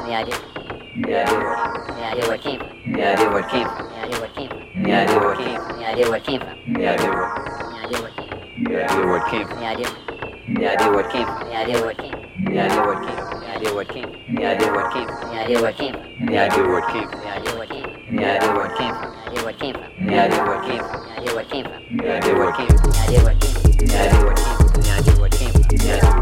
Yeah, I do. Yeah, I did what. Yeah, I did what came from. Yeah, I did what came. Yeah, I did what came from. Yeah, I did what came. Yeah, I did what came from. Yeah, I did what. Yeah, I did what came. Yeah, I did what came. Yeah, I did. Yeah, I did what came. Yeah, I did what came. Yeah, I did what came. Yeah, I did what came. Yeah, I did what came. Yeah, I did what came. Yeah, I did what came. Yeah, I did what came. Yeah, I did what came. Yeah, I did what came. Yeah, I did what came. Yeah, I did what came. Yeah, I did what came. Yeah, I did what came. Yeah, I did what came. Yeah, I did what came. Yeah, I did what came. Yeah, I did what came.